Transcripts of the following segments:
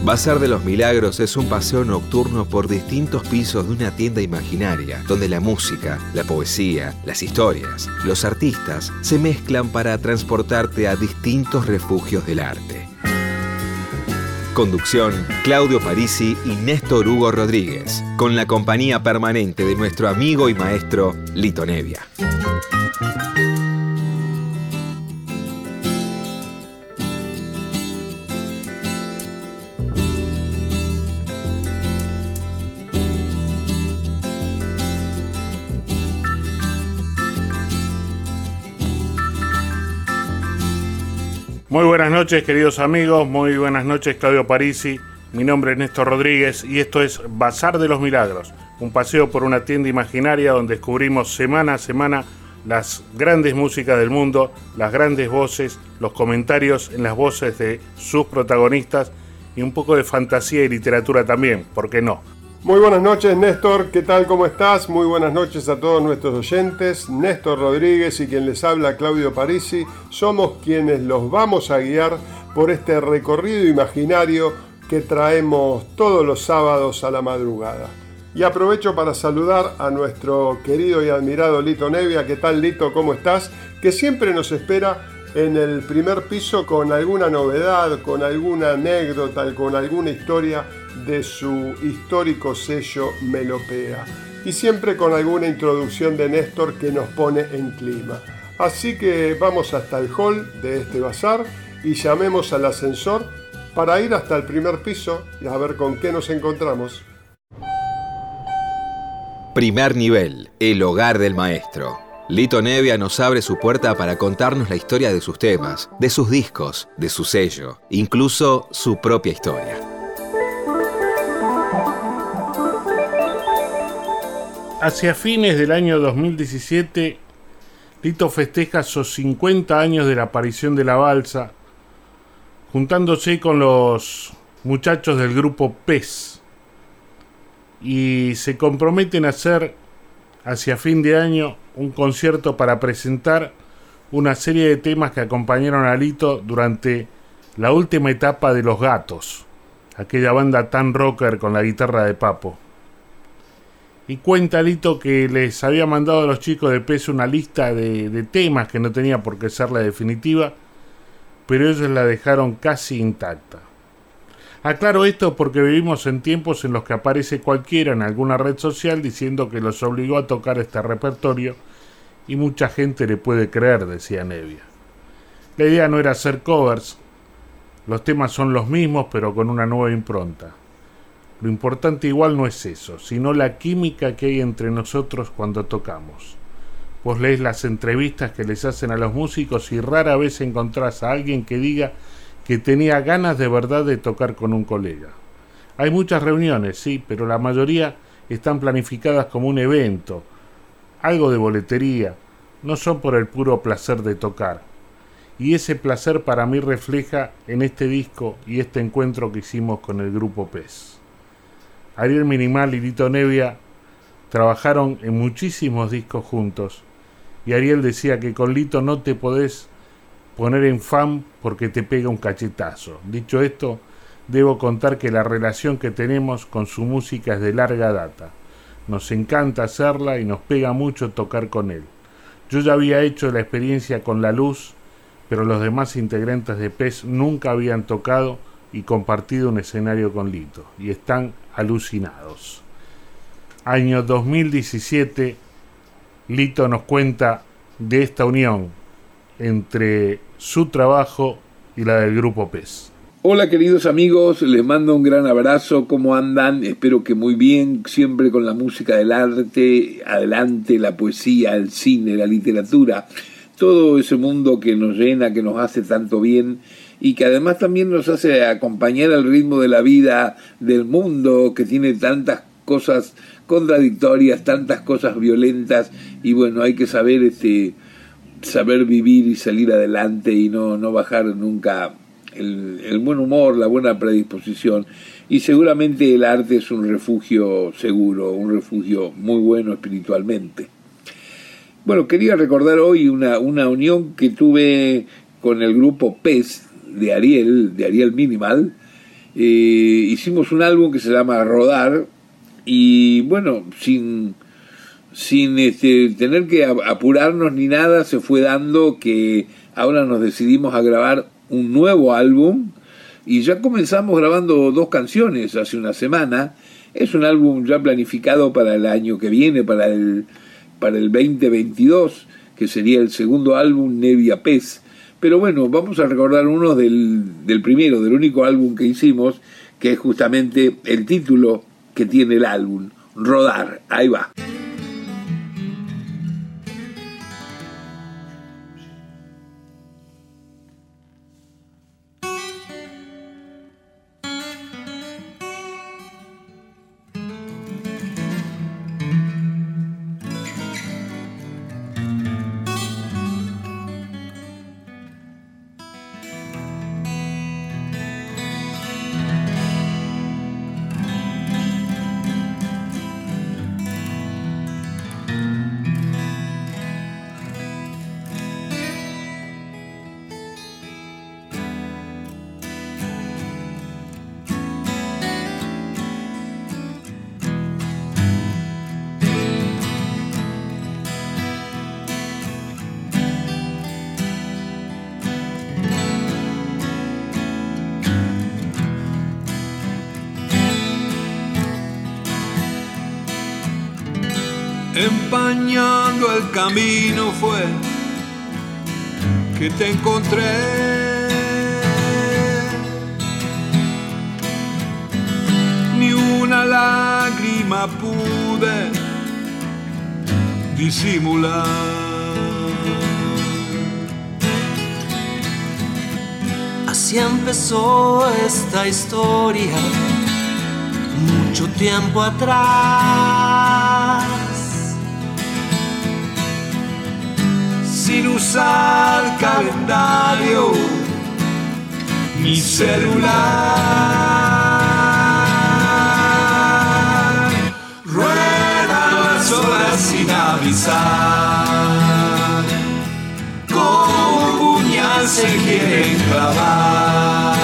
Bazar de los Milagros es un paseo nocturno por distintos pisos de una tienda imaginaria, donde la música, la poesía, las historias, los artistas se mezclan para transportarte a distintos refugios del arte. Conducción, Claudio Parisi y Néstor Hugo Rodríguez, con la compañía permanente de nuestro amigo y maestro Lito Nevia. Muy buenas noches, queridos amigos, muy buenas noches, Claudio Parisi. Mi nombre es Néstor Rodríguez y esto es Bazar de los Milagros, un paseo por una tienda imaginaria donde descubrimos semana a semana las grandes músicas del mundo, las grandes voces, los comentarios en las voces de sus protagonistas y un poco de fantasía y literatura también, ¿por qué no? Muy buenas noches, Néstor, ¿qué tal? ¿Cómo estás? Muy buenas noches a todos nuestros oyentes. Néstor Rodríguez y quien les habla, Claudio Parisi, somos quienes los vamos a guiar por este recorrido imaginario que traemos todos los sábados a la madrugada. Y aprovecho para saludar a nuestro querido y admirado Lito Nevia. ¿Qué tal, Lito? ¿Cómo estás? Que siempre nos espera en el primer piso con alguna novedad, con alguna anécdota, con alguna historia de su histórico sello Melopea. Y siempre con alguna introducción de Néstor que nos pone en clima. Así que vamos hasta el hall de este bazar y llamemos al ascensor para ir hasta el primer piso y a ver con qué nos encontramos. Primer nivel, el hogar del maestro. Lito Nevia nos abre su puerta para contarnos la historia de sus temas, de sus discos, de su sello, incluso su propia historia. Hacia fines del año 2017, Lito festeja sus 50 años de la aparición de la balsa, juntándose con los muchachos del grupo PES, y se comprometen a hacer, hacia fin de año, un concierto para presentar una serie de temas que acompañaron a Lito durante la última etapa de Los Gatos, aquella banda tan rocker con la guitarra de Papo. Y cuenta Lito que les había mandado a los chicos de PES una lista de temas que no tenía por qué ser la definitiva, pero ellos la dejaron casi intacta. Aclaro esto porque vivimos en tiempos en los que aparece cualquiera en alguna red social diciendo que los obligó a tocar este repertorio y mucha gente le puede creer, decía Nevia. La idea no era hacer covers, los temas son los mismos pero con una nueva impronta. Lo importante igual no es eso, sino la química que hay entre nosotros cuando tocamos. Vos lees las entrevistas que les hacen a los músicos y rara vez encontrás a alguien que diga que tenía ganas de verdad de tocar con un colega. Hay muchas reuniones, sí, pero la mayoría están planificadas como un evento, algo de boletería, no son por el puro placer de tocar. Y ese placer para mí refleja en este disco y este encuentro que hicimos con el grupo PES. Ariel Minimal y Lito Nevia trabajaron en muchísimos discos juntos, y Ariel decía que con Lito no te podés poner en fan porque te pega un cachetazo. Dicho esto, debo contar que la relación que tenemos con su música es de larga data. Nos encanta hacerla y nos pega mucho tocar con él. Yo ya había hecho la experiencia con La Luz, pero los demás integrantes de PES nunca habían tocado y compartido un escenario con Lito, y están alucinados. Año 2017, Lito nos cuenta de esta unión entre su trabajo y la del grupo PES. Hola queridos amigos, les mando un gran abrazo, ¿cómo andan? Espero que muy bien, siempre con la música del arte, adelante, la poesía, el cine, la literatura, todo ese mundo que nos llena, que nos hace tanto bien y que además también nos hace acompañar al ritmo de la vida del mundo, que tiene tantas cosas contradictorias, tantas cosas violentas, y bueno, hay que saber saber vivir y salir adelante y no bajar nunca el buen humor, la buena predisposición, y seguramente el arte es un refugio seguro, un refugio muy bueno espiritualmente. Bueno, quería recordar hoy una unión que tuve con el grupo PES de Ariel Minimal, hicimos un álbum que se llama Rodar, y bueno, sin tener que apurarnos ni nada, se fue dando que ahora nos decidimos a grabar un nuevo álbum, y ya comenzamos grabando 2 canciones hace una semana. Es un álbum ya planificado para el año que viene, para el 2022, que sería el segundo álbum, Nevia Pez. Pero bueno, vamos a recordar uno del primero, del único álbum que hicimos, que es justamente el título que tiene el álbum, Rodar. Ahí va. Empañando el camino fue que te encontré. Ni una lágrima pude disimular. Así empezó esta historia mucho tiempo atrás. Sin usar calendario ni celular, ruedan las horas sin avisar, como un puñal se quieren clavar.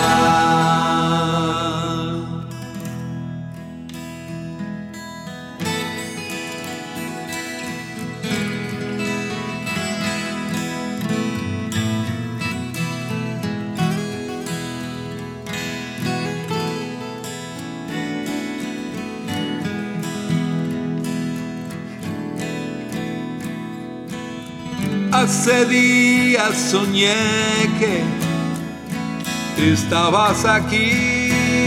Hace días soñé que estabas aquí.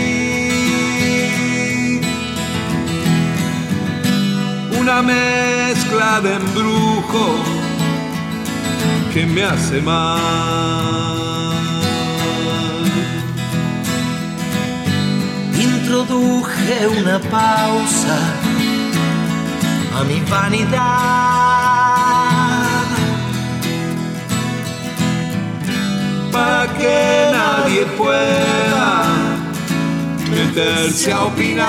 Una mezcla de embrujo que me hace mal. Introduje una pausa a mi vanidad para que nadie pueda meterse a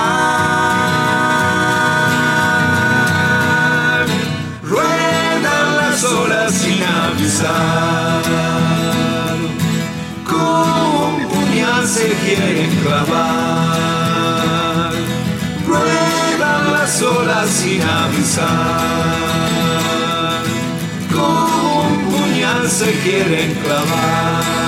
opinar. Ruedan las horas sin avisar, como un puñal se quieren clavar. Ruedan las horas sin avisar, como un puñal se quieren clavar.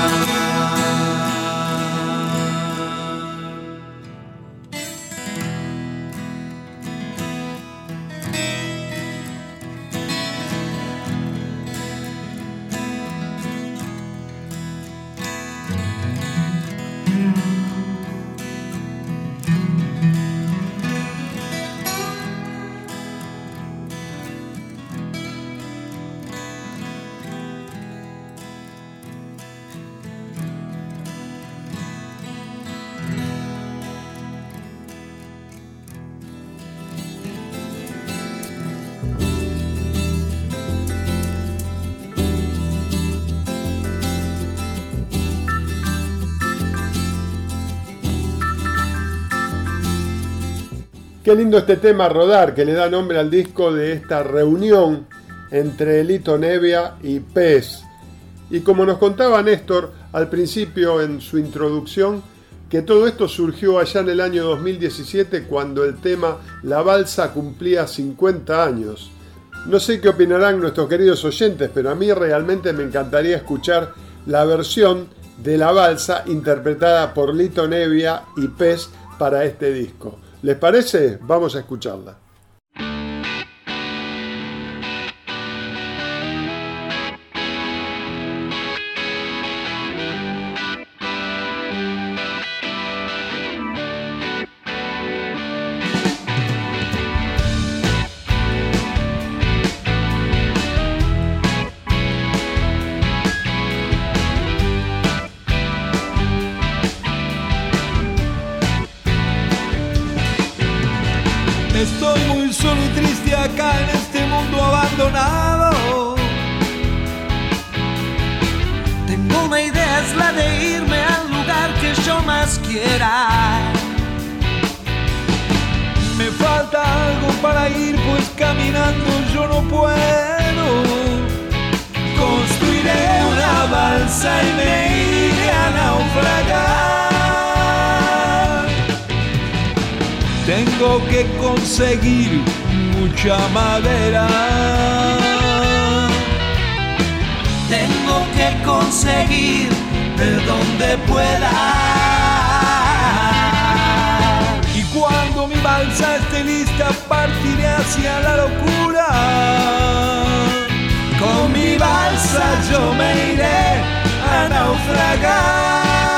Qué lindo este tema, Rodar, que le da nombre al disco de esta reunión entre Lito Nevia y Pez. Y como nos contaba Néstor al principio en su introducción, que todo esto surgió allá en el año 2017 cuando el tema La Balsa cumplía 50 años. No sé qué opinarán nuestros queridos oyentes, pero a mí realmente me encantaría escuchar la versión de La Balsa interpretada por Lito Nebbia y Pez para este disco. ¿Les parece? Vamos a escucharla. Estoy muy solo y triste acá en este mundo abandonado. Tengo una idea, es la de irme al lugar que yo más quiera. Me falta algo para ir, pues caminando yo no puedo. Construiré una balsa y me iré a naufragar. Tengo que conseguir mucha madera. Tengo que conseguir de donde pueda. Y cuando mi balsa esté lista, partiré hacia la locura. Con mi balsa yo me iré a naufragar.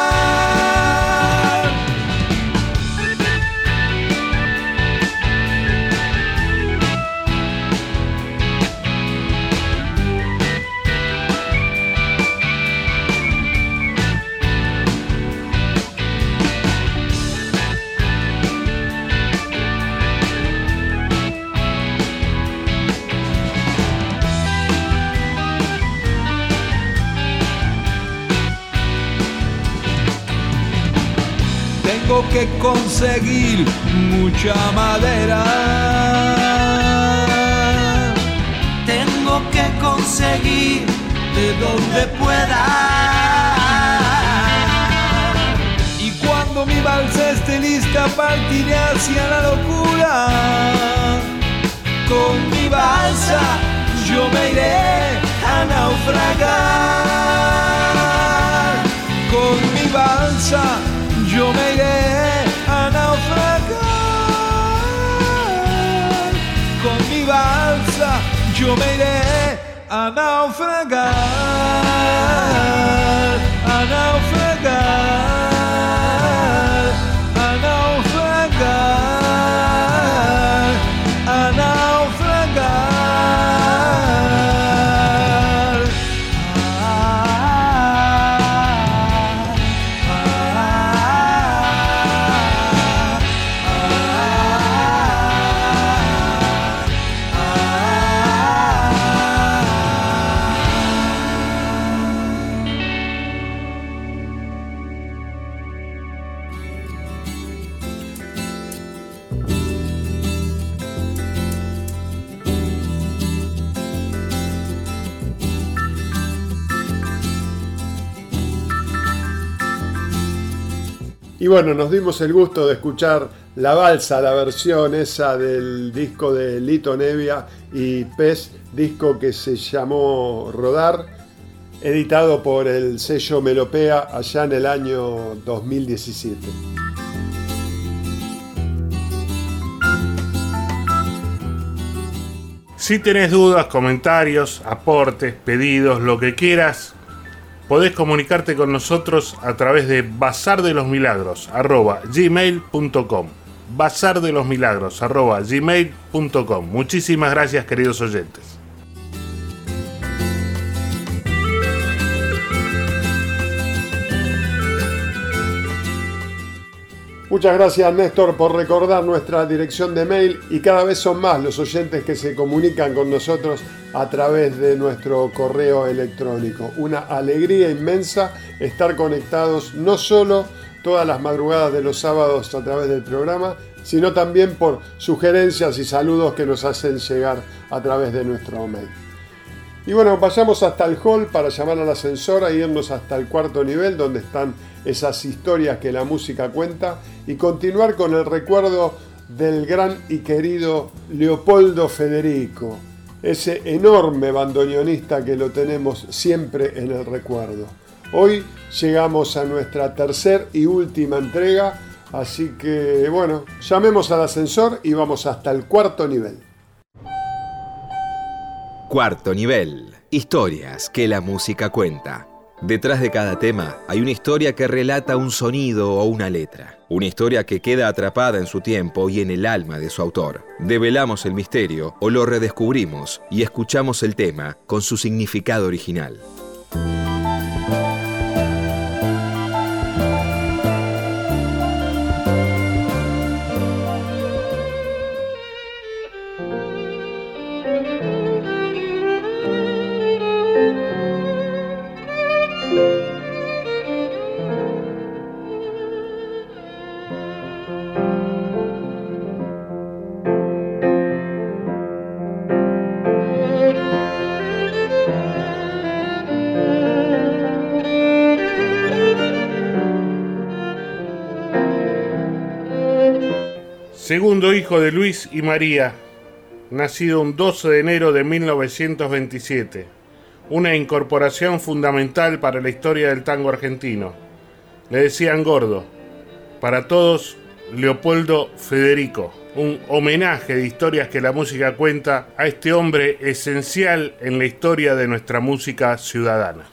Tengo que conseguir mucha madera. Tengo que conseguir de donde pueda. Y cuando mi balsa esté lista, partiré hacia la locura. Con mi balsa yo me iré a naufragar. Con mi balsa yo me iré a naufragar. Con mi balsa yo me iré a naufragar. A naufragar. A naufragar. A naufragar. Y bueno, nos dimos el gusto de escuchar La Balsa, la versión esa del disco de Lito Nebbia y Pez, disco que se llamó Rodar, editado por el sello Melopea allá en el año 2017. Si tenés dudas, comentarios, aportes, pedidos, lo que quieras, podés comunicarte con nosotros a través de bazardelosmilagros@gmail.com. bazardelosmilagros@gmail.com. Muchísimas gracias, queridos oyentes. Muchas gracias, Néstor, por recordar nuestra dirección de mail, y cada vez son más los oyentes que se comunican con nosotros a través de nuestro correo electrónico. Una alegría inmensa estar conectados no solo todas las madrugadas de los sábados a través del programa, sino también por sugerencias y saludos que nos hacen llegar a través de nuestro mail. Y bueno, vayamos hasta el hall para llamar al ascensor e irnos hasta el 4º nivel, donde están esas historias que la música cuenta, y continuar con el recuerdo del gran y querido Leopoldo Federico, ese enorme bandoneonista que lo tenemos siempre en el recuerdo. Hoy llegamos a nuestra tercera y última entrega, así que bueno, llamemos al ascensor y vamos hasta el 4º nivel. 4º nivel. Historias que la música cuenta. Detrás de cada tema hay una historia que relata un sonido o una letra. Una historia que queda atrapada en su tiempo y en el alma de su autor. Develamos el misterio o lo redescubrimos y escuchamos el tema con su significado original. Segundo hijo de Luis y María, nacido un 12 de enero de 1927, una incorporación fundamental para la historia del tango argentino. Le decían Gordo, para todos Leopoldo Federico, un homenaje de historias que la música cuenta a este hombre esencial en la historia de nuestra música ciudadana.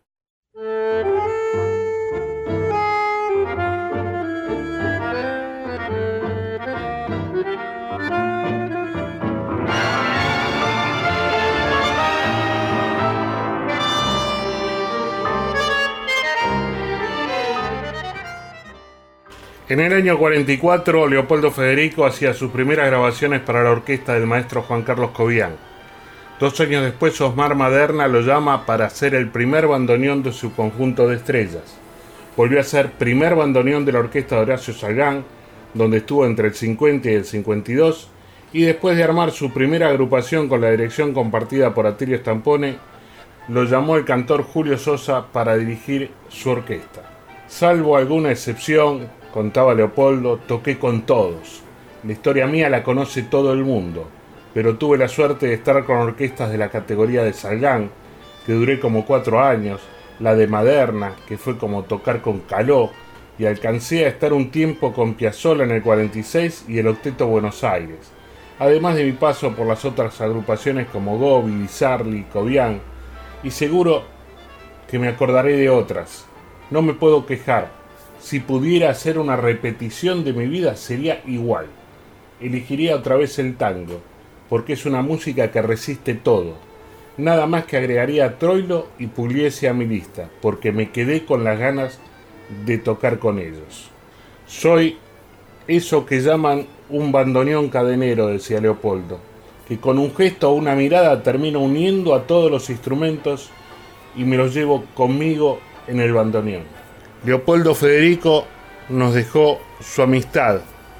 En el año 44, Leopoldo Federico hacía sus primeras grabaciones para la orquesta del maestro Juan Carlos Cobian. 2 años después, Osmar Maderna lo llama para hacer el primer bandoneón de su conjunto de estrellas. Volvió a ser primer bandoneón de la orquesta de Horacio Salgán, donde estuvo entre el 50 y el 52, y después de armar su primera agrupación con la dirección compartida por Atilio Stampone, lo llamó el cantor Julio Sosa para dirigir su orquesta. Salvo alguna excepción, contaba Leopoldo, toqué con todos. La historia mía la conoce todo el mundo, pero tuve la suerte de estar con orquestas de la categoría de Salgán, que duré como 4 años, la de Maderna, que fue como tocar con Caló, y alcancé a estar un tiempo con Piazzolla en el 46 y el Octeto Buenos Aires, además de mi paso por las otras agrupaciones como Gobi, Di Sarli, Cobian, y seguro que me acordaré de otras. No me puedo quejar. Si pudiera hacer una repetición de mi vida sería igual. Elegiría otra vez el tango, porque es una música que resiste todo. Nada más que agregaría a Troilo y Pugliese a mi lista, porque me quedé con las ganas de tocar con ellos. Soy eso que llaman un bandoneón cadenero, decía Leopoldo, que con un gesto o una mirada termino uniendo a todos los instrumentos y me los llevo conmigo en el bandoneón. Leopoldo Federico nos dejó su amistad,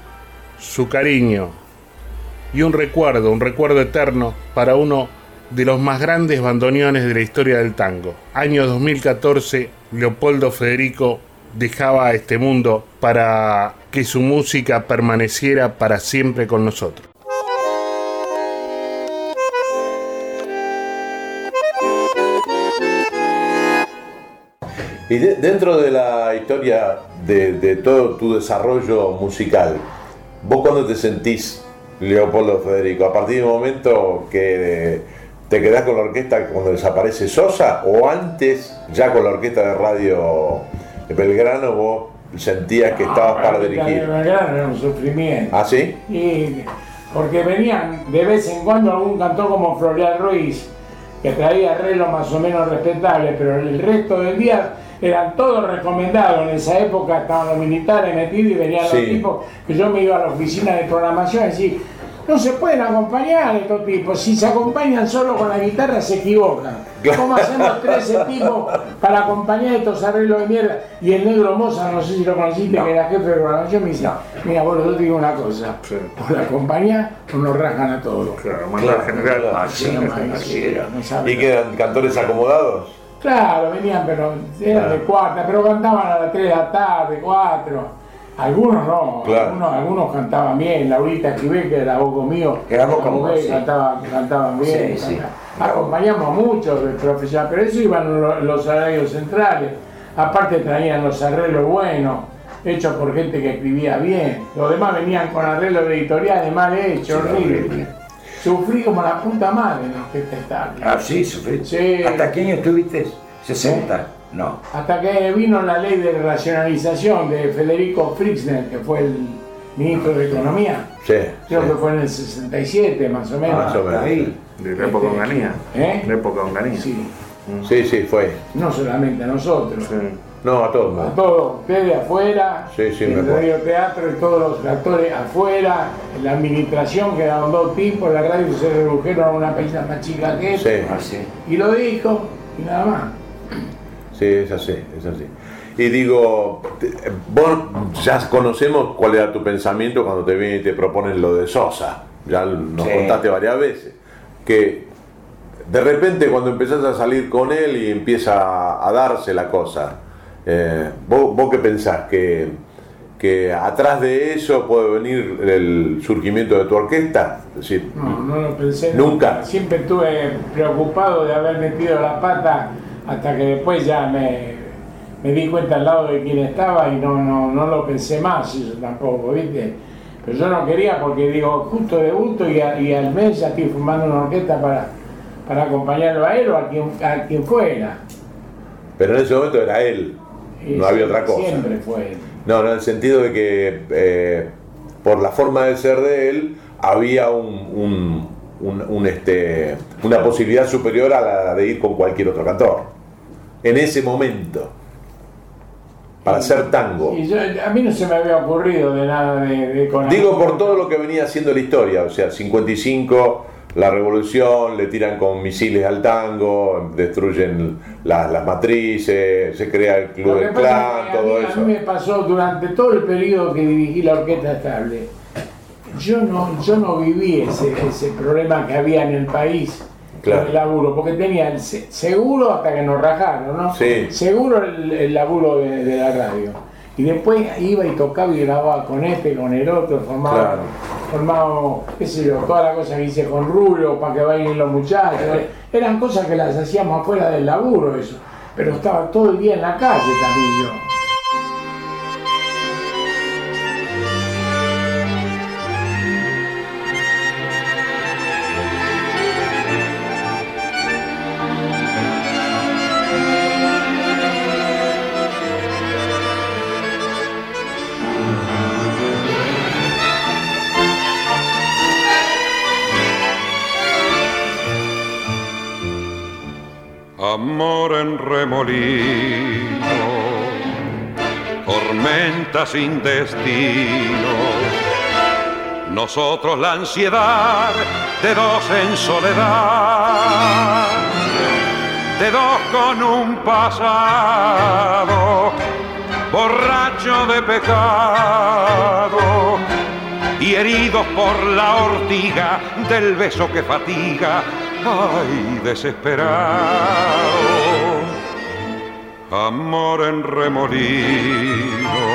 su cariño y un recuerdo eterno para uno de los más grandes bandoneones de la historia del tango. Año 2014, Leopoldo Federico dejaba a este mundo para que su música permaneciera para siempre con nosotros. Y dentro de la historia de todo tu desarrollo musical, ¿vos cuándo te sentís Leopoldo Federico? ¿A partir del momento que te quedás con la orquesta cuando desaparece Sosa, o antes, ya con la orquesta de Radio Belgrano, vos sentías que estabas para dirigir? La Belgrano era un sufrimiento. ¿Ah, sí? Y porque venían de vez en cuando algún cantor como Florian Ruiz, que traía arreglos más o menos respetables, pero el resto del día eran todos recomendados. En esa época estaban los militares metidos y venían los tipos, que yo me iba a la oficina de programación y decía, No se pueden acompañar estos tipos. Si se acompañan solo con la guitarra se equivocan. ¿Cómo hacemos 13 tipos para acompañar estos arreglos de mierda? Y el negro Moza, no sé si lo conociste, que era jefe de programación, me dice, mira, vos, yo te digo una cosa, por acompañar nos rajan a todos. Claro, manda general. Así era. ¿Y que eran cantores acomodados? Claro, venían, pero eran de cuarta, pero cantaban a las 3 de la tarde, 4. Algunos no, claro. algunos cantaban bien. Laurita Esquivel, que era voz conmigo, cantaban bien. Sí. Acompañamos mucho del profesional, pero eso iban los salarios centrales. Aparte traían los arreglos buenos, hechos por gente que escribía bien. Los demás venían con arreglos editoriales mal hechos, horribles. Sufrí como la puta madre en Orquesta Estable. Ah, sí, sufrí. Sí. ¿Hasta qué año estuviste? ¿60? No. Hasta que vino la ley de racionalización de Federico Fritzner, que fue el ministro de Economía. Sí. Creo que fue en el 67, más o menos. Más o menos. Ahí. De la época de Onganía. ¿Eh? De época de Onganía. Sí. Sí, fue. No solamente a nosotros. Sí. No, a todos. A todos, ustedes afuera, Sí, me el acuerdo. radioteatro y todos los actores afuera, la administración quedaron 2 tipos, la radio se redujeron a una pizza más chica que esta, Sí. y lo dijo, y nada más. Sí, es así. Y digo, vos ya conocemos cuál era tu pensamiento cuando te vienen y te proponen lo de Sosa. Ya nos contaste varias veces. Que de repente cuando empezás a salir con él y empieza a darse la cosa, ¿vos qué pensás? ¿Que atrás de eso puede venir el surgimiento de tu orquesta? Es decir, No lo pensé. ¿Nunca? Siempre estuve preocupado de haber metido la pata hasta que después ya me di cuenta al lado de quién estaba y no lo pensé más, yo tampoco, ¿viste? Pero yo no quería porque digo, justo debuto y al mes ya estoy formando una orquesta para acompañarlo a él o a quien fuera. pero en ese momento era él, no había otra cosa. Siempre fue él. No, en el sentido de que por la forma de ser de él había una posibilidad superior a la de ir con cualquier otro cantor. En ese momento, para hacer tango. Y a mí no se me había ocurrido de nada de con Digo por todo lo que venía haciendo la historia, o sea, 55, la revolución, le tiran con misiles al tango, destruyen las matrices, se crea el club del clan, todo eso. A mí me pasó durante todo el periodo que dirigí la Orquesta Estable. Yo no viví ese problema que había en el país. Claro. El laburo, porque tenía el seguro hasta que nos rajaron, ¿no? Sí. Seguro el laburo de la radio. Y después iba y tocaba y grababa con con el otro, formaba, qué sé yo, toda la cosa que hice con Rulo para que bailen los muchachos. Eran cosas que las hacíamos afuera del laburo, eso. Pero estaba todo el día en la calle también yo. Amor en remolino, tormenta sin destino. Nosotros la ansiedad de 2 en soledad, de 2 con un pasado borracho de pecado y heridos por la ortiga del beso que fatiga. Ay, desesperado, amor en remolino,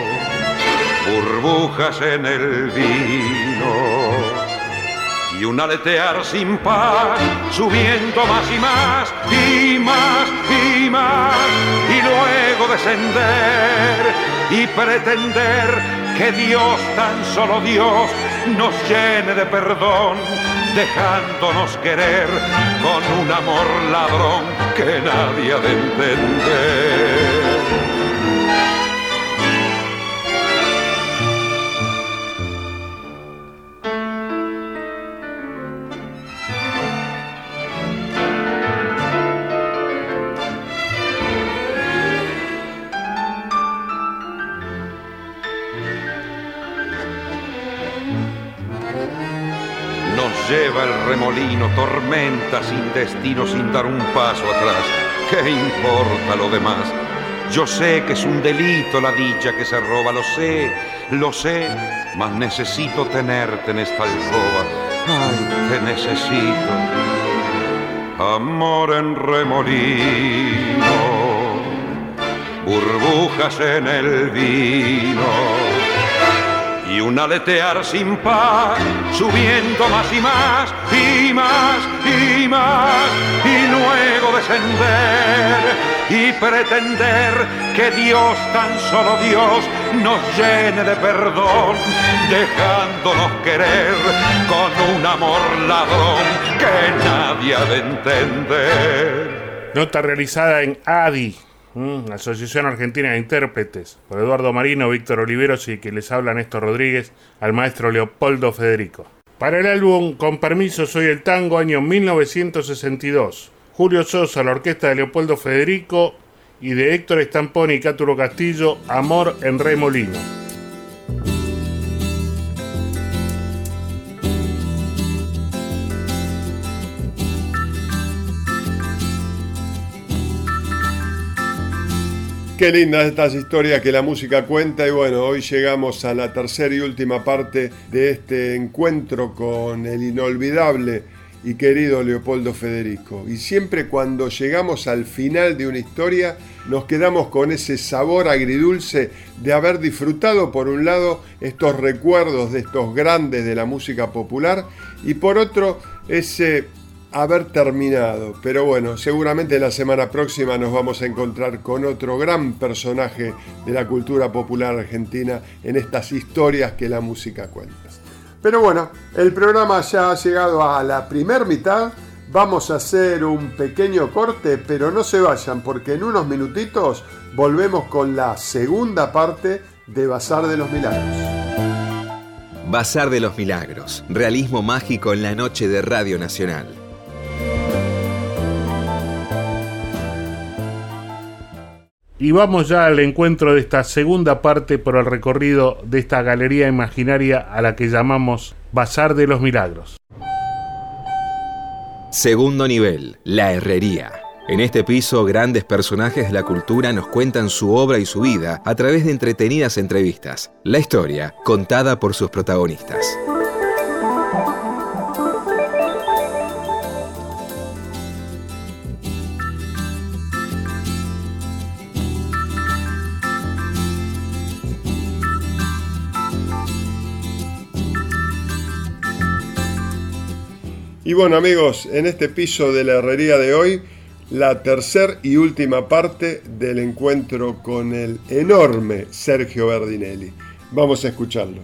burbujas en el vino y un aletear sin paz, subiendo más y más y más y más, y luego descender y pretender que Dios, tan solo Dios, nos llene de perdón, dejándonos querer con un amor ladrón que nadie ha de entender. lleva el remolino, tormenta sin destino, sin dar un paso atrás. ¿Qué importa lo demás? Yo sé que es un delito la dicha que se roba, lo sé, mas necesito tenerte en esta alcoba. Ay, te necesito. Amor en remolino, burbujas en el vino y un aletear sin paz, subiendo más y más, y más, y más, y luego descender y pretender que Dios, tan solo Dios, nos llene de perdón, dejándonos querer con un amor ladrón que nadie ha de entender. Nota realizada en ADI, Asociación Argentina de Intérpretes, por Eduardo Marino, Víctor Oliveros y que les habla Néstor Rodríguez, al maestro Leopoldo Federico. Para el álbum Con permiso soy el tango, año 1962. Julio Sosa, la orquesta de Leopoldo Federico y de Héctor Stamponi y Cáturo Castillo, Amor en remolino. Qué lindas estas historias que la música cuenta y bueno, hoy llegamos a la tercera y última parte de este encuentro con el inolvidable y querido Leopoldo Federico. Y siempre cuando llegamos al final de una historia nos quedamos con ese sabor agridulce de haber disfrutado por un lado estos recuerdos de estos grandes de la música popular y por otro ese haber terminado, pero bueno, seguramente la semana próxima nos vamos a encontrar con otro gran personaje de la cultura popular argentina en estas historias que la música cuenta. Pero bueno, el programa ya ha llegado a la primer mitad, vamos a hacer un pequeño corte, pero no se vayan porque en unos minutitos volvemos con la segunda parte de Bazar de los Milagros. Bazar de los Milagros, realismo mágico en la noche de Radio Nacional. Y vamos ya al encuentro de esta segunda parte por el recorrido de esta galería imaginaria a la que llamamos Bazar de los Milagros. Segundo nivel, la herrería. En este piso, grandes personajes de la cultura nos cuentan su obra y su vida a través de entretenidas entrevistas. La historia, contada por sus protagonistas. Y bueno amigos, en este piso de la herrería de hoy, la tercera y última parte del encuentro con el enorme Sergio Berdinelli. Vamos a escucharlo.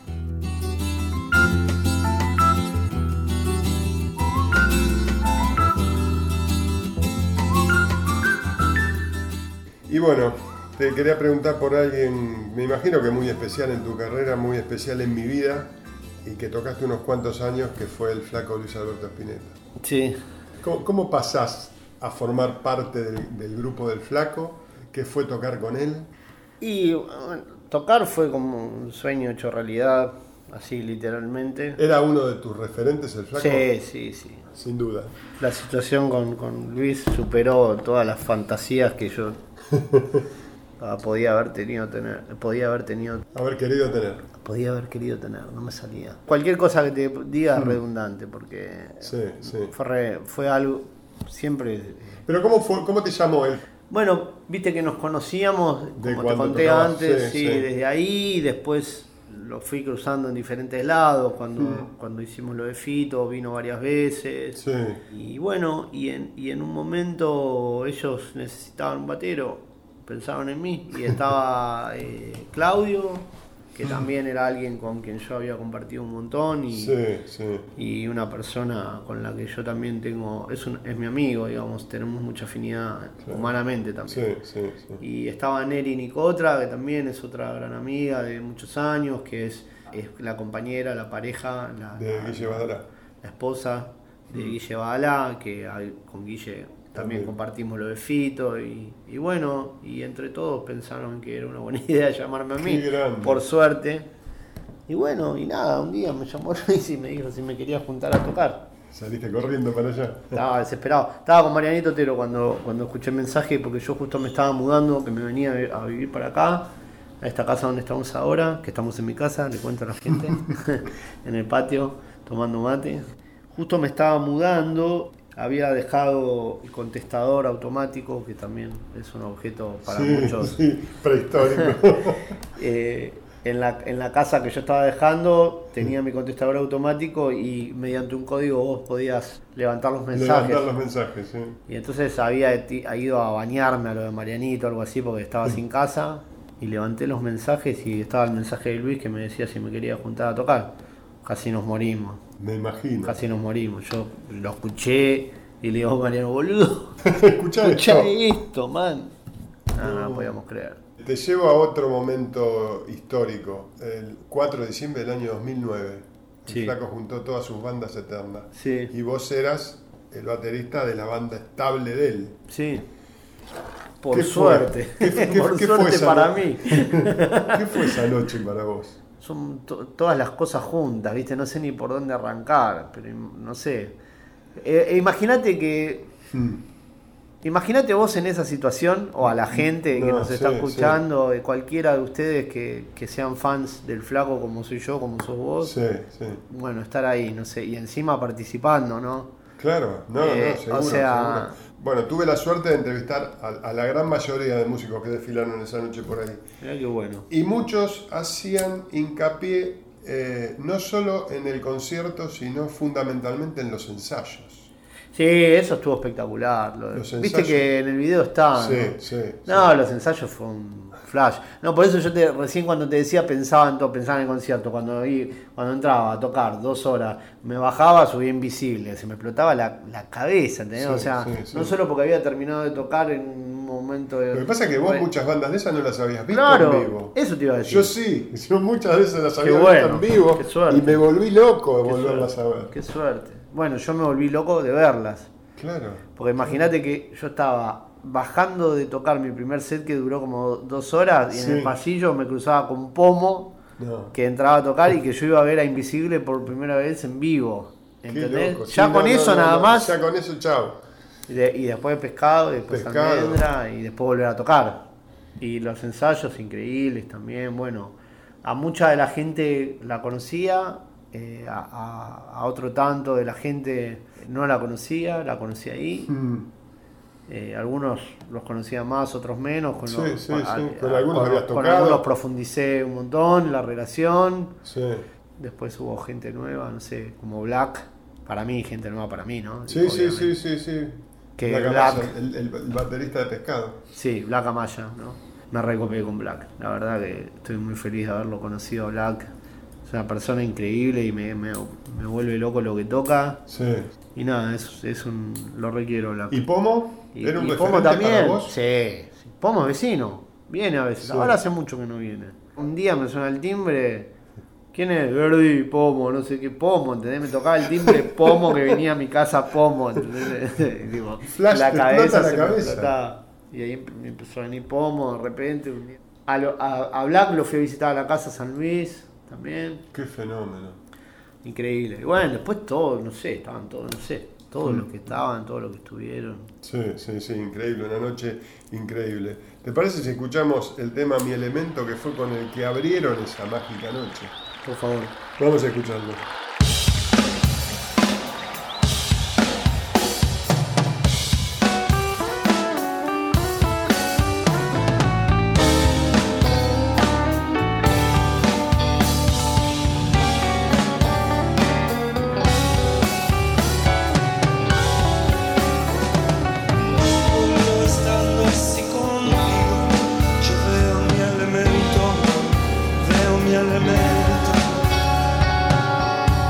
Y bueno, te quería preguntar por alguien, me imagino que muy especial en tu carrera, muy especial en mi vida, y que tocaste unos cuantos años, que fue el flaco Luis Alberto Spinetta. Sí. ¿Cómo pasás a formar parte del grupo del flaco? ¿Qué fue tocar con él? Y bueno, tocar fue como un sueño hecho realidad, así literalmente. ¿Era uno de tus referentes el flaco? Sí. Sin duda. La situación con Luis superó todas las fantasías que yo podía haber querido tener. No me salía. Cualquier cosa que te diga es redundante, porque sí. fue algo siempre. ¿Pero cómo te llamó él? Bueno, viste que nos conocíamos, como te conté tocabas, antes, sí, desde ahí, y después lo fui cruzando en diferentes lados, cuando hicimos lo de Fito, vino varias veces. Sí. Y bueno, y en un momento ellos necesitaban un batero, pensaban en mí, y estaba Claudio, que también era alguien con quien yo había compartido un montón, y una persona con la que yo también tengo, es mi amigo, digamos, tenemos mucha afinidad humanamente también. Sí. Y estaba Neri Nicotra, que también es otra gran amiga de muchos años, que es la compañera, la pareja, de Guille Badalá, la esposa de Guille Badalá, que con Guille también compartimos lo de Fito, y bueno, y entre todos pensaron que era una buena idea llamarme a mí. Por suerte, Y bueno, y nada, un día me llamó Luis y me dijo si me quería juntar a tocar. Saliste corriendo para allá. Estaba desesperado. Estaba con Marianito Otero cuando escuché el mensaje, porque yo justo me estaba mudando, que me venía a vivir para acá, a esta casa donde estamos ahora, que estamos en mi casa, le cuento a la gente, en el patio, tomando mate. Justo me estaba mudando, había dejado el contestador automático, que también es un objeto para muchos. Sí, prehistórico. En la casa que yo estaba dejando tenía mi contestador automático y mediante un código vos podías levantar los mensajes. Sí. Y entonces había ido a bañarme a lo de Marianito o algo así porque estaba sin casa y levanté los mensajes y estaba el mensaje de Luis que me decía si me quería juntar a tocar. Casi nos morimos. Me imagino. Casi nos morimos. Yo lo escuché y le digo, Mariano, boludo, escuchá esto, man. No podíamos creer. Te llevo a otro momento histórico, el 4 de diciembre del año 2009. El Flaco juntó todas sus bandas eternas. Sí. Y vos eras el baterista de la banda estable de él. Sí. Por suerte. ¿Qué fue para mí? ¿Qué fue esa noche para vos? Son todas las cosas juntas, ¿viste? No sé ni por dónde arrancar, pero no sé. Imagínate que... Imagínate vos en esa situación, o a la gente que nos está escuchando, de cualquiera de ustedes que sean fans del Flaco como soy yo, como sos vos. Sí. Bueno, estar ahí, no sé, y encima participando, ¿no? Claro, seguro, o sea, seguro. Bueno, tuve la suerte de entrevistar a la gran mayoría de músicos que desfilaron esa noche por ahí. Mirá qué bueno. Y muchos hacían hincapié no solo en el concierto, sino fundamentalmente en los ensayos. Sí, eso estuvo espectacular. Viste que en el video está. Sí. Los ensayos fue un flash. No, por eso yo recién cuando te decía pensaba en el concierto. Cuando entraba a tocar 2 horas, me bajaba, subía Invisible. Se me explotaba la cabeza, ¿entendés? No solo porque había terminado de tocar en un momento de... Lo que pasa es que vos muchas bandas de esas no las habías visto en vivo. Eso te iba a decir. Yo sí, yo muchas veces las había visto en vivo. Qué suerte. Y me volví loco de volverlas a ver. Qué suerte. Bueno, yo me volví loco de verlas. Claro. Porque imagínate que yo estaba bajando de tocar mi primer set que duró como 2 horas y en el pasillo me cruzaba con Pomo que entraba a tocar y que yo iba a ver a Invisible por primera vez en vivo. ¿Entendés? Ya con eso nada más. Ya con eso, chao. Y después Pescado, y después Almendra y después volver a tocar. Y los ensayos increíbles también. Bueno, a mucha de la gente la conocía. A otro tanto de la gente no la conocía ahí. Algunos los conocía más, otros menos. Con algunos habías tocado. Con algunos profundicé un montón la relación. Después hubo gente nueva, no sé, como Black. Para mí, gente nueva para mí, ¿no? Sí. Que Black, el baterista de Pescado. Sí, Black Amaya, ¿no? Me recopé con Black. La verdad que estoy muy feliz de haberlo conocido a Black. Es una persona increíble y me vuelve loco lo que toca. Sí. Y nada, lo requiero. ¿Y Pomo? ¿Era un Pomo referente también? para vos? Sí. Pomo es vecino. Viene a veces. Sí. Ahora hace mucho que no viene. Un día me suena el timbre. ¿Quién es? Verdi, Pomo, no sé qué Pomo, ¿entendés? Me tocaba el timbre Pomo que venía a mi casa Pomo, ¿entendés? Digo, flash, la cabeza se me cabeza. explotaba. Y ahí me empezó a venir Pomo de repente. A Black lo fui a visitar a la casa San Luis. También. Qué fenómeno. Increíble. Y bueno, después todos, no sé, estaban todos, no sé, todos los que estaban, todos los que estuvieron. Sí, increíble, una noche increíble. ¿Te parece si escuchamos el tema Mi Elemento, que fue con el que abrieron esa mágica noche? Por favor. Vamos a escucharlo. Veo mi elemento.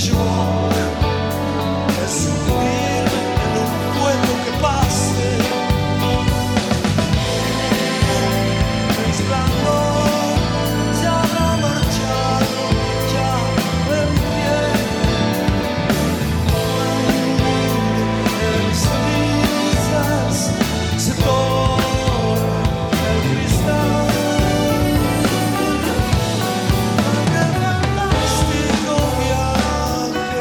shock es sufrir en un fuego que pase. Mezclando ya habrá marchado, ya en pie. En cenizas se torna el cristal. Aquel fantástico viaje.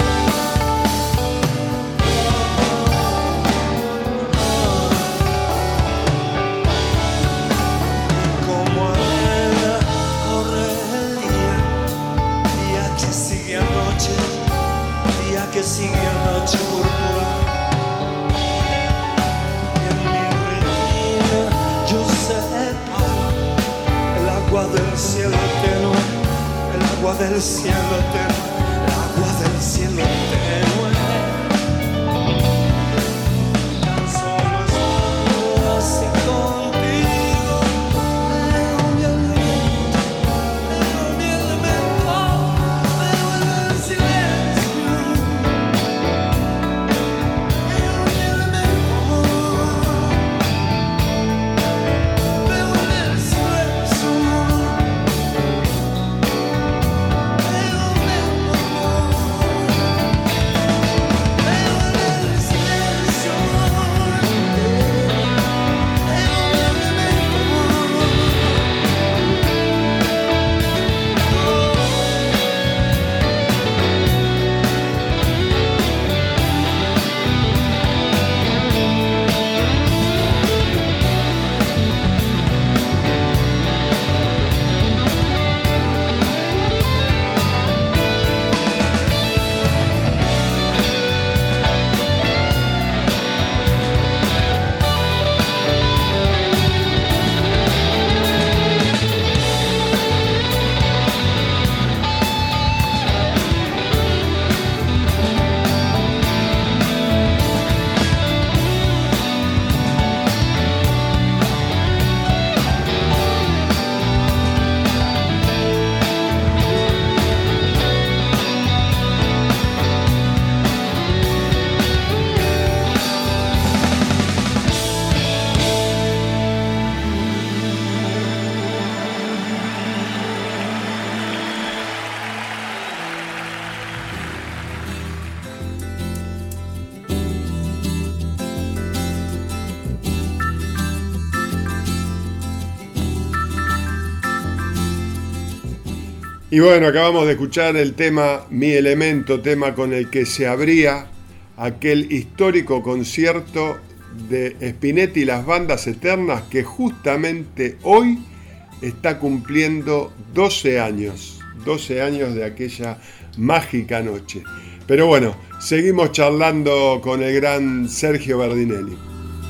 Como arena corre el día que sigue anoche, día que sigue anoche púrpura. Y en mi retina yo separo el agua del cielo tenue, el agua del cielo tenue, el agua del cielo tenue. Tan solo estoy así contigo, leo mi aliento, leo mi elemento, me vuelve el silencio. Leo mi elemento, me vuelve el silencio. Leo mi Y bueno, acabamos de escuchar el tema Mi Elemento, tema con el que se abría aquel histórico concierto de Spinetta y las Bandas Eternas, que justamente hoy está cumpliendo 12 años de aquella mágica noche. Pero bueno, seguimos charlando con el gran Sergio Berdinelli.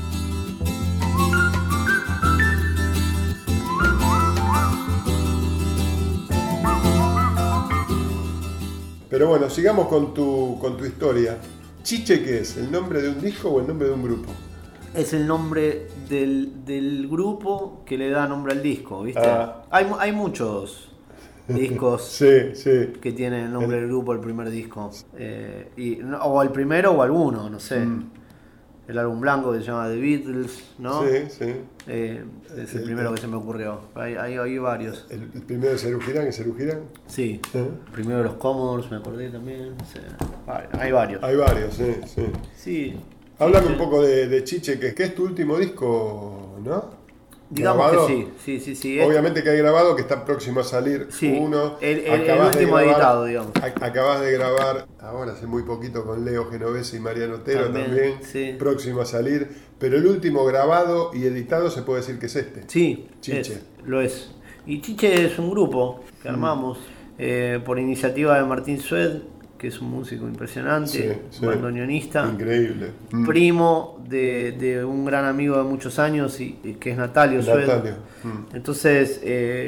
Pero bueno, sigamos con tu historia. ¿Chiche qué es? ¿El nombre de un disco o el nombre de un grupo? Es el nombre del grupo que le da nombre al disco, ¿viste? Hay muchos discos sí. que tienen el nombre del grupo, el primer disco. O el primero o alguno, no sé. El álbum blanco que se llama The Beatles, ¿no? Sí. Es el primero que se me ocurrió. Hay varios. ¿El primero de Serú Girán es Serú Girán? Sí. El primero de los Commodores, me acordé también. No sé. Hay varios. Hay varios, sí. Sí. Háblame un poco de Chiche, que es tu último disco, ¿no? Digamos ¿grabado? Que sí. Obviamente que hay grabado, que está próximo a salir uno. El último editado, digamos. Acabas de grabar ahora hace muy poquito con Leo Genovese y Mariano Otero también. Sí. Próximo a salir. Pero el último grabado y editado se puede decir que es este. Sí, Chiche. Lo es. Y Chiche es un grupo que armamos por iniciativa de Martín Sued, que es un músico impresionante, bandoneonista, increíble, primo de un gran amigo de muchos años, que es Natalio Sued. Entonces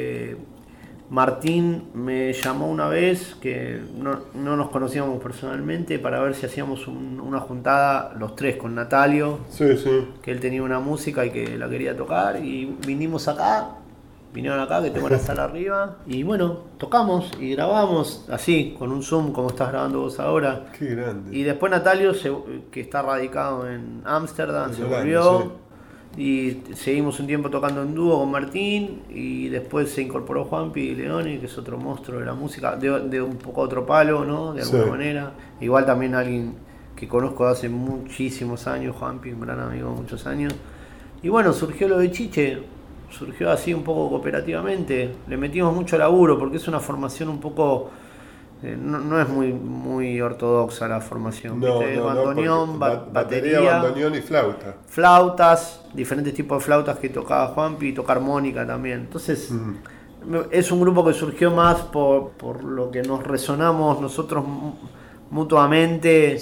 Martín me llamó una vez, que no nos conocíamos personalmente, para ver si hacíamos una juntada los tres con Natalio, que él tenía una música y que la quería tocar, y vinimos acá vinieron acá, que tengo la sala arriba, y bueno, tocamos y grabamos así, con un Zoom, como estás grabando vos ahora. Qué grande. Y después Natalio, que está radicado en Ámsterdam, se volvió. Sí. Y seguimos un tiempo tocando en dúo con Martín, y después se incorporó Juanpi Leoni, que es otro monstruo de la música, de un poco otro palo, ¿no? De alguna manera. Igual también alguien que conozco de hace muchísimos años, Juanpi, un gran amigo de muchos años. Y bueno, surgió lo de Chiche, surgió así un poco cooperativamente. Le metimos mucho laburo porque es una formación un poco... No es muy ortodoxa la formación. Bandoneón, batería, bandoneón y flauta. Flautas, diferentes tipos de flautas que tocaba Juanpi, y toca armónica también. Entonces, es un grupo que surgió más por lo que nos resonamos nosotros mutuamente.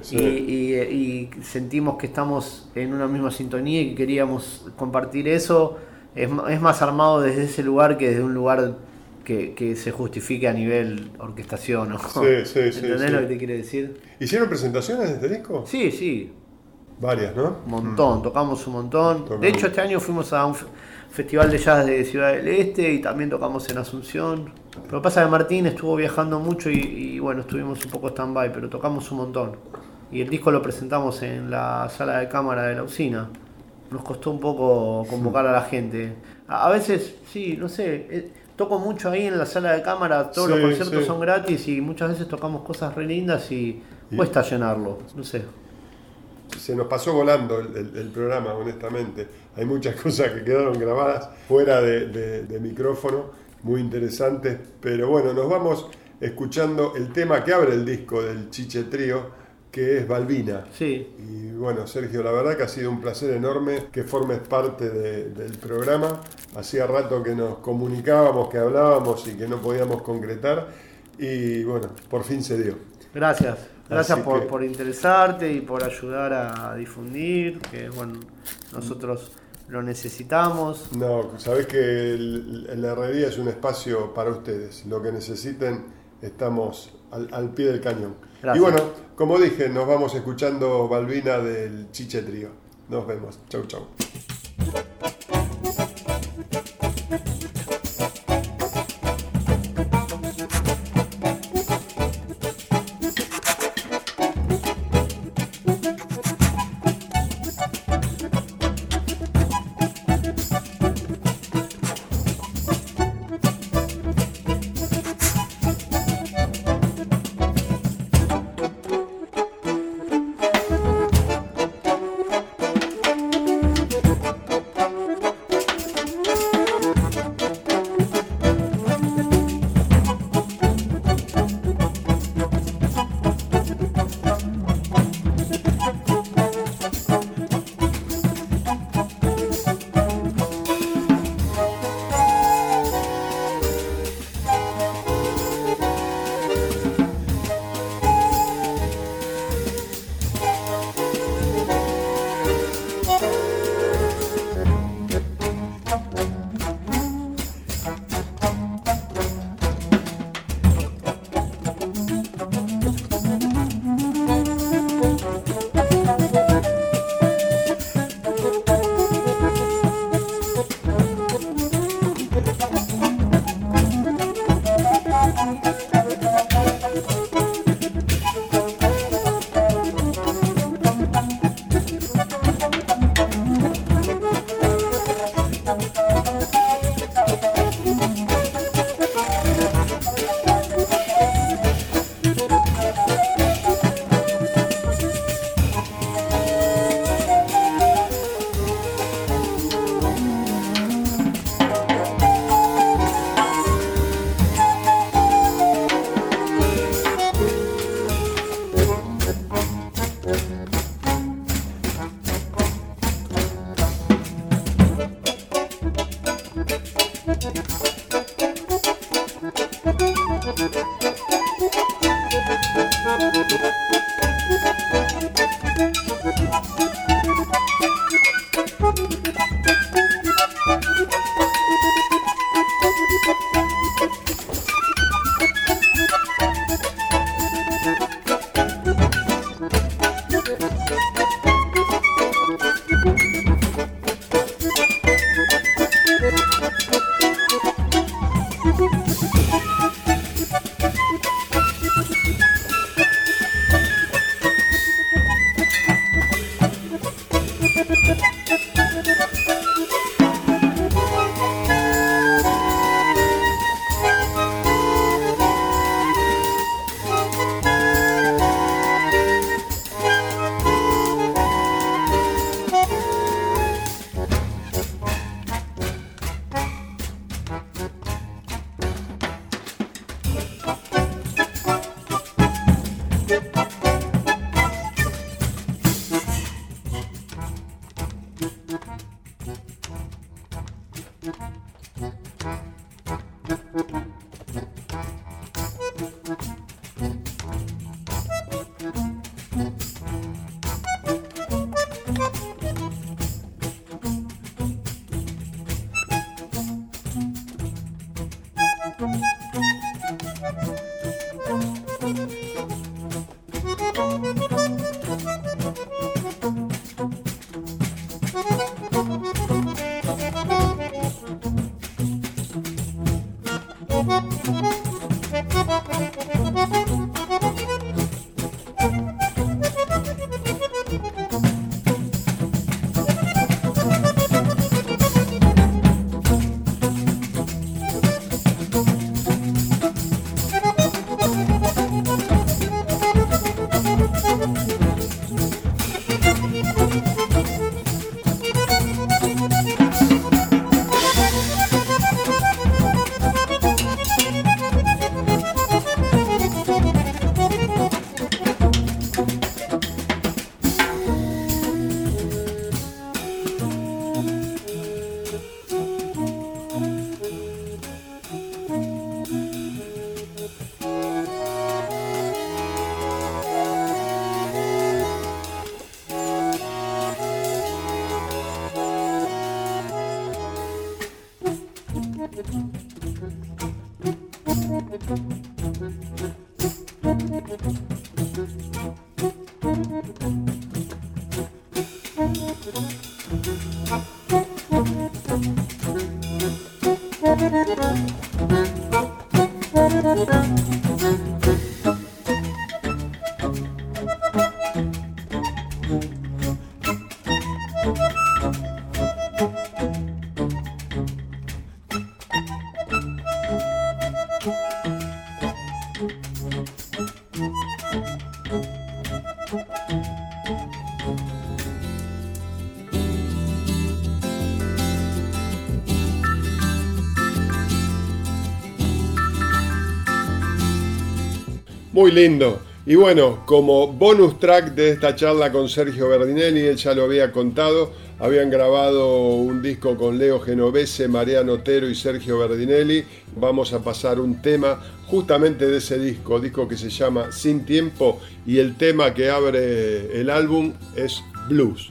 Y sentimos que estamos en una misma sintonía y que queríamos compartir eso. Es más armado desde ese lugar que desde un lugar que se justifique a nivel orquestación, ¿no? ¿Entendés lo que te quiere decir? ¿Hicieron presentaciones de este disco? Sí. Varias, ¿no? Un montón, tocamos un montón. De hecho, este año fuimos a un festival de jazz de Ciudad del Este y también tocamos en Asunción. Lo que pasa es que Martín estuvo viajando mucho y bueno, estuvimos un poco stand-by, pero tocamos un montón. Y el disco lo presentamos en la sala de cámara de la usina. Nos costó un poco convocar a la gente. A veces, sí, no sé... Toco mucho ahí en la sala de cámara, todos los conciertos son gratis y muchas veces tocamos cosas re lindas y cuesta llenarlo, no sé. Se nos pasó volando el programa, honestamente. Hay muchas cosas que quedaron grabadas fuera de micrófono, muy interesantes, pero bueno, nos vamos escuchando el tema que abre el disco del Chiche Trío, que es Balbina. Sí. Y bueno, Sergio, la verdad que ha sido un placer enorme que formes parte del programa. Hacía rato que nos comunicábamos, que hablábamos y que no podíamos concretar. Y bueno, por fin se dio. Gracias por interesarte y por ayudar a difundir, que bueno, nosotros lo necesitamos. No, sabés que la herrería es un espacio para ustedes. Lo que necesiten, estamos al pie del cañón. Gracias. Y bueno, como dije, nos vamos escuchando Balbina del Chiche Trío. Nos vemos. Chau, chau. Muy lindo. Y bueno, como bonus track de esta charla con Sergio Berdinelli, él ya lo había contado, habían grabado un disco con Leo Genovese, Mariano Otero y Sergio Berdinelli. Vamos a pasar un tema justamente de ese disco que se llama Sin Tiempo, y el tema que abre el álbum es Blues.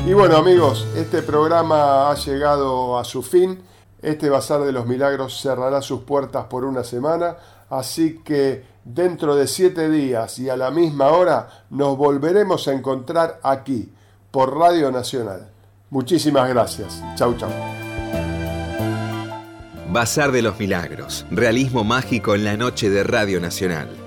Y bueno, amigos, este programa ha llegado a su fin. Este Bazar de los Milagros cerrará sus puertas por una semana, así que dentro de 7 días y a la misma hora nos volveremos a encontrar aquí, por Radio Nacional. Muchísimas gracias. Chau, chau. Bazar de los Milagros. Realismo mágico en la noche de Radio Nacional.